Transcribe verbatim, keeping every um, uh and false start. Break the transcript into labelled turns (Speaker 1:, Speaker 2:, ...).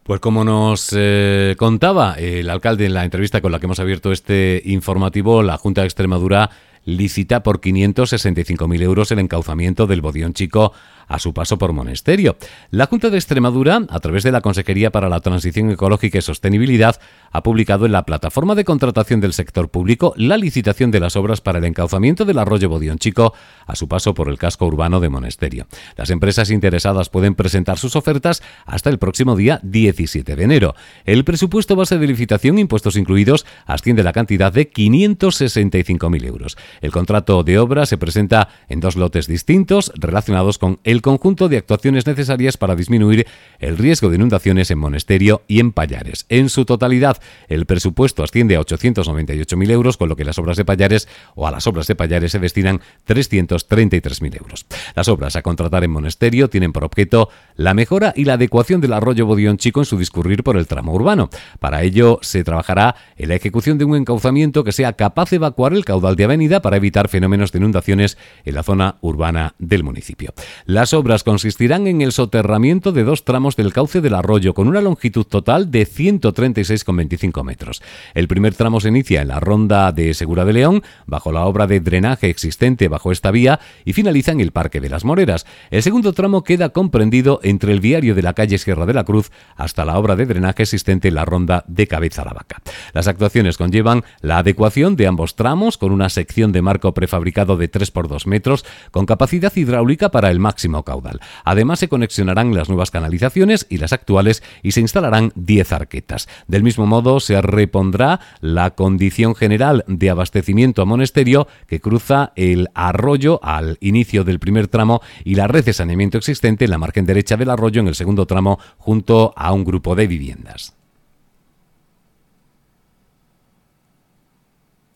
Speaker 1: Pues como nos eh, contaba el alcalde en la entrevista con la que hemos abierto este informativo, la Junta de Extremadura licita por quinientos sesenta y cinco mil euros el encauzamiento del Bodión Chico a su paso por Monesterio. La Junta de Extremadura, a través de la Consejería para la Transición Ecológica y Sostenibilidad, ha publicado en la plataforma de contratación del sector público la licitación de las obras para el encauzamiento del arroyo Bodión Chico a su paso por el casco urbano de Monesterio. Las empresas interesadas pueden presentar sus ofertas hasta el próximo día diecisiete de enero. El presupuesto base de licitación, impuestos incluidos, asciende a la cantidad de quinientos sesenta y cinco mil euros. El contrato de obra se presenta en dos lotes distintos relacionados con el conjunto de actuaciones necesarias para disminuir el riesgo de inundaciones en Monesterio y en Pallares. En su totalidad, el presupuesto asciende a ochocientos noventa y ocho mil euros, con lo que las obras de Pallares o a las obras de Pallares se destinan trescientos treinta y tres mil euros. Las obras a contratar en Monesterio tienen por objeto la mejora y la adecuación del arroyo Bodión Chico en su discurrir por el tramo urbano. Para ello, se trabajará en la ejecución de un encauzamiento que sea capaz de evacuar el caudal de avenida para evitar fenómenos de inundaciones en la zona urbana del municipio. Las obras consistirán en el soterramiento de dos tramos del cauce del arroyo con una longitud total de ciento treinta y seis coma veinticinco metros. El primer tramo se inicia en la ronda de Segura de León, bajo la obra de drenaje existente bajo esta vía, y finaliza en el Parque de las Moreras. El segundo tramo queda comprendido entre el viario de la calle Sierra de la Cruz hasta la obra de drenaje existente en la ronda de Cabeza la Vaca. Las actuaciones conllevan la adecuación de ambos tramos con una sección de marco prefabricado de tres por dos metros con capacidad hidráulica para el máximo caudal. Además, se conexionarán las nuevas canalizaciones y las actuales y se instalarán diez arquetas. Del mismo modo, se repondrá la condición general de abastecimiento a Monesterio que cruza el arroyo al inicio del primer tramo y la red de saneamiento existente en la margen derecha del arroyo en el segundo tramo junto a un grupo de viviendas.